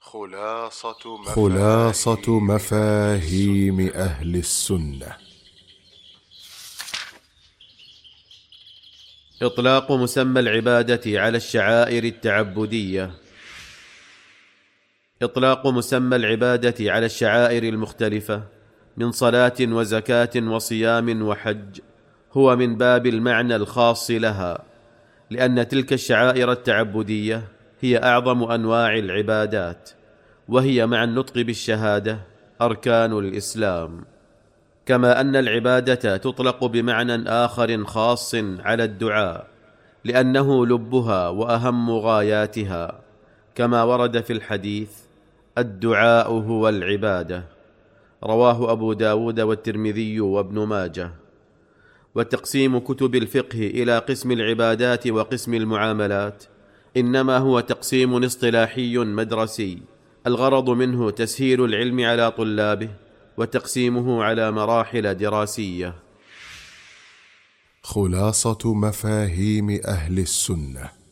خلاصة مفاهيم أهل السنة. إطلاق مسمى العبادة على الشعائر التعبدية. إطلاق مسمى العبادة على الشعائر المختلفة من صلاة وزكاة وصيام وحج هو من باب المعنى الخاص لها، لأن تلك الشعائر التعبدية هي أعظم أنواع العبادات، وهي مع النطق بالشهادة أركان الإسلام. كما أن العبادة تطلق بمعنى آخر خاص على الدعاء، لأنه لبها وأهم غاياتها، كما ورد في الحديث: الدعاء هو العبادة، رواه أبو داود والترمذي وابن ماجه. وتقسيم كتب الفقه إلى قسم العبادات وقسم المعاملات إنما هو تقسيم اصطلاحي مدرسي، الغرض منه تسهيل العلم على طلابه وتقسيمه على مراحل دراسية. خلاصة مفاهيم أهل السنة.